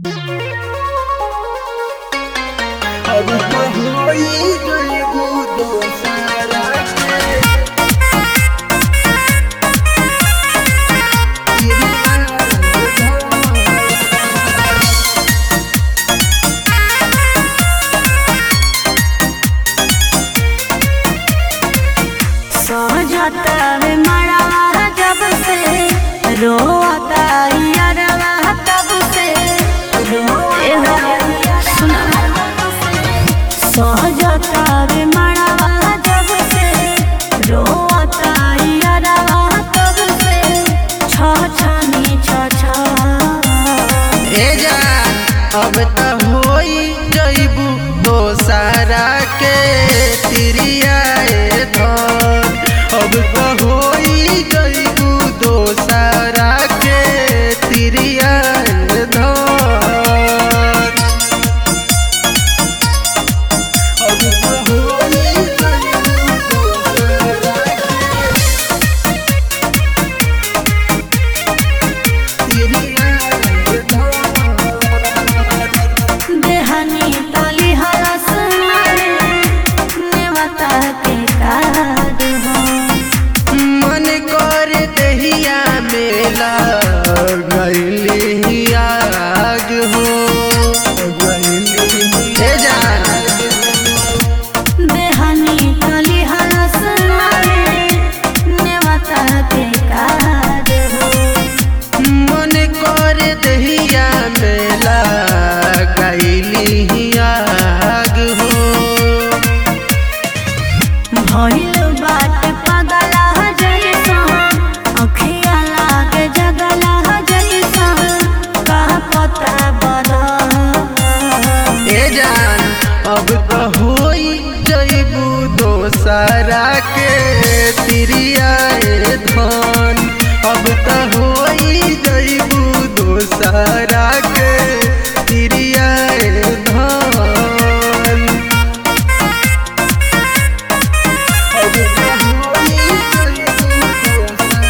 अब होई जइबू दोसरा के सोचता में मरा जब से रोता यारवा तब से सुना सोचता में मरा जब से रोता यारवा तब से छछनी छछ ए जान अब त होई जइबू दोसरा के तिरिया धन अब त होई जइबू दोसरा के तिरिया धन अब त होई जइबू दोसरा के तिरिया देहनी तली हरस नेवता के काद हो मन कर दहिया मेला गईली आग हो ए जान देहनी तली हरस नेवता के काद हो मन कर दहिया मेला गईली आग हो भइल बात पगला जैसा अखिया लागे जगला जैसा का पता बड़ा ए जान अब त होई जइबू दोसरा के तिरिया धन अब त होई जइबू दोसरा के तिरिया धन अब त होई जइबू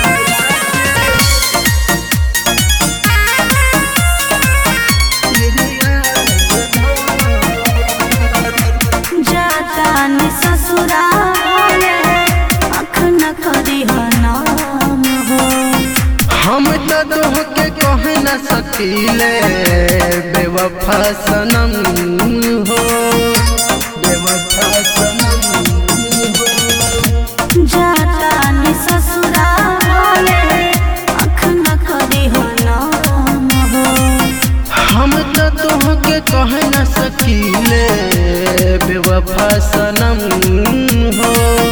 जाता नि ससुराल अख न करी नाम हो हम तो तोहके कह न सकीले बेवफा सनम हो बेवफा सनम हो जाता नि ससुराल अख न करी नाम हो हम तो तोहके कह न सकीले बेवफा सनम हो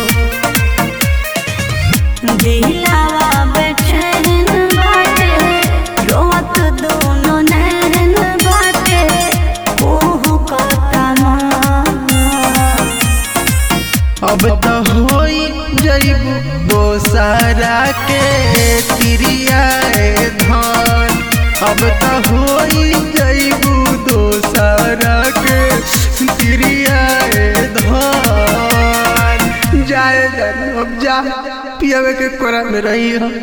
दिलावा बेचैन बाटे रोवत दोनों नैन बाटे ओहु कता अब त होई जइबू दोसरा के तिरिया धन अब त होई जइबू दोसरा के तिरिया धन जाए जान अब जा पियावे के कोरा में रही हो।